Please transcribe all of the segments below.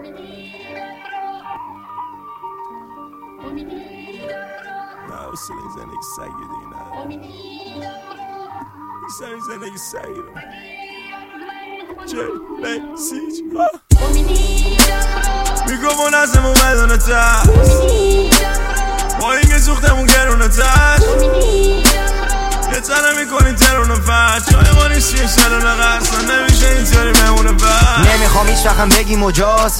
حوصله زندگی سگی دیگه سری زندگی سگی رو میگم اون ازمون بدونه تست با اینکه سوختمون گرونه تست یه تنه میکنی ترونه فرد جای ما نیستی این سلونه قصد نمیشه اینطوری مهونه فرد نمیخوام هیچ وقتم بگی مجاز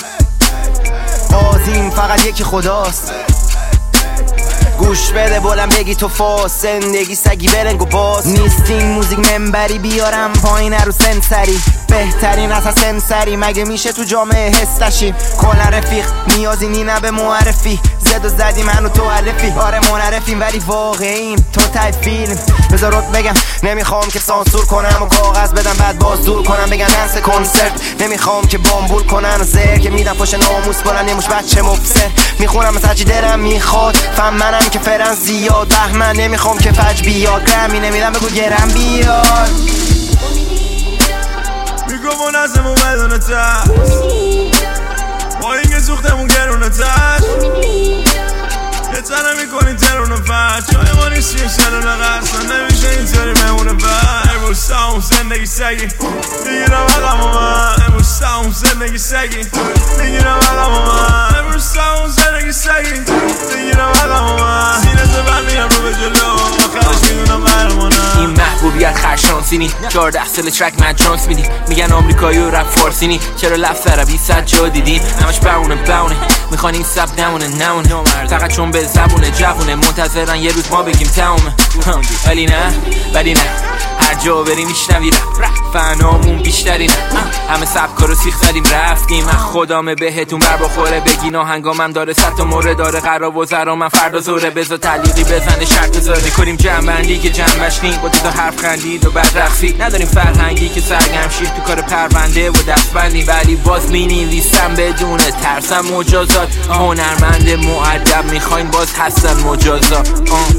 قاضیم فقط یکی خداست گوش بده بلند بگی تو فاس زندگی سگی برنگ و باز نیست این موزیک منبری بیارم پایین رو سنسری بهترین اصلا سنسری مگه میشه تو جامعه هستشیم کلا رفیق نیازی نی به معرفی زد و زدی منو تو علفی آره منعرفیم ولی واقعیم تو تای فیلم بذارت بگم نمیخوام که سانسور کنم و کاغذ بدم بعد باز دور کنم بگن دنس کنسرت نمیخوام که بامبول کنن و زهر که میدم پشت ناموس کنن یه مش بچه مبصر میخونم مثل چی دلم میخواد فهم منم که فرن زیاد بهمن نمیخوام که فج بیاد گرمی نمیدم بگو گرم بیاد میگم اون ازمون بدونه تست با اینکه سوختمون گرونه تست یه تنه میکنی ترونه فرد جای ما نیستی سلونه قصد نمیشه اینطوری مهونه فرد امروز ساهم زندگی سگی میگیرم عقم من امروز ساهم زندگی سگی میگیرم عقم من امروز ساهم زندگی سگی میگیرم عقم من سینه زبر میگم رو به جلو آخرش میدونم قهرمانم این محبوبیت خرشانسینی 14 سال ترک من جانس میدی میگن آمریکایی و رپ فارسینی چرا لفظ عربی صد جا دیدین همش بونه میخوان این سب نمونه فقط چون به زبونه جوونه منتظرن یه روز ما بگیم تمومه ولی نه هر جا بریم میشنوی رپ فنامون بیشتری نه همه سبکا رو سیخ زدیم رفتیم خدامه بهتون بر بخوره بگین آهنگامم داره صد تا مورد داره قرار و زرا من فردا زوره بذار تعلیقی بزنه شرط بذاره میکنیم جنبندی که جنبش نیم با تا حرف خندید و بعد رقصی نداریم فرهنگی که سرگرم شیر تو کار پرونده و دستبندی ولی باز مینویسم بدون ترسم مجازات هنرمند مؤدب میخواین باز هستن مجازات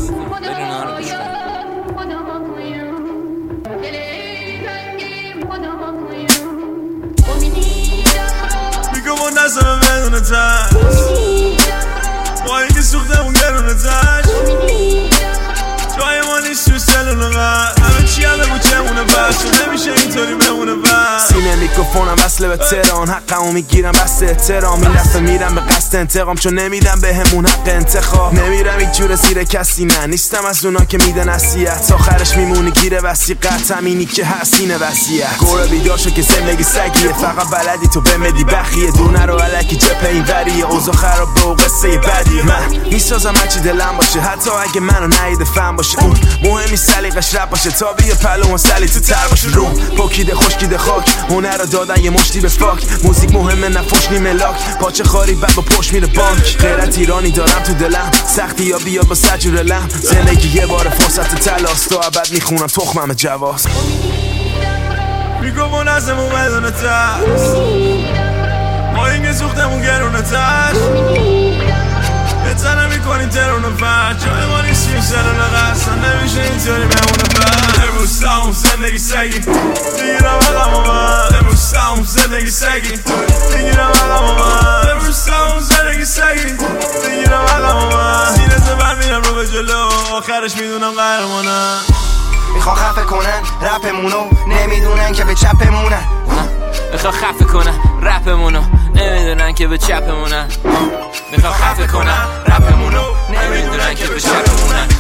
میگم اون ازمون بدونه تست با اینکه سوختمون گرونه تست جای ما نیست تو سلونه قد همه چی هم بگو چمونه بس نمیشه اینطوری بمونه بس سینه میکروفونم وصله به تهران حقمو میگیرم بس احترام این دفعه میرم به قصد انتقام چون نمیدم بهمون حق انتخاب نمیرم این جور زیر کسی نه نیستم از اونا که میده نصیحت آخرش میمونه گیره وسیقت همینی که هستینه وصیت گوره بیدار شو که زندگی سگیه فقط بلدی تو بمدی بخیه دونه رو علکی جپه این وریه اوضاع خراب به و قصه بدیه من میسازم هرچی دلم باشه حتی اگه منو نهیده فهم باشه اون مهمی سلیقش رپ باشه تا بیا پلو سلی تو تر باشه روم پوکیده خشکیده خاک هنر رو دادن یه مشتی به فاک موزیک مهمه نفوش نی ملاک پاچه خاری بعد با پشت میره بانک غیرت ایرانی دارم تو دلم سختی یا بیاد با سجور لم زندگی یه بار فرصت تلاست تا ابد میخونم تخمم جواز میگم اون ازمون بدونه تست ما اینکه سوختمون گرونه تست یه تنه میکنی ترونه فرد جای ما نیستی سلونه قصد نمیشه اینطوری مهونه فرد امروز ساهم زندگی سگی میگیرم عقم من امروز ساهم زندگی سگی میگیرم عقم من امروز ساهم زندگی سگی میگیرم عقم من سینه زبر میرم رو به جلو آخرش میدونم قهرمانم میخوان خفه کنن رپمونو نمیدونن که به چپمونن میخوان خفه کنن رپمونو نمیدونن که به چپمونن میخوان خفه کنن رپمونو نمیدونن که به چپمونن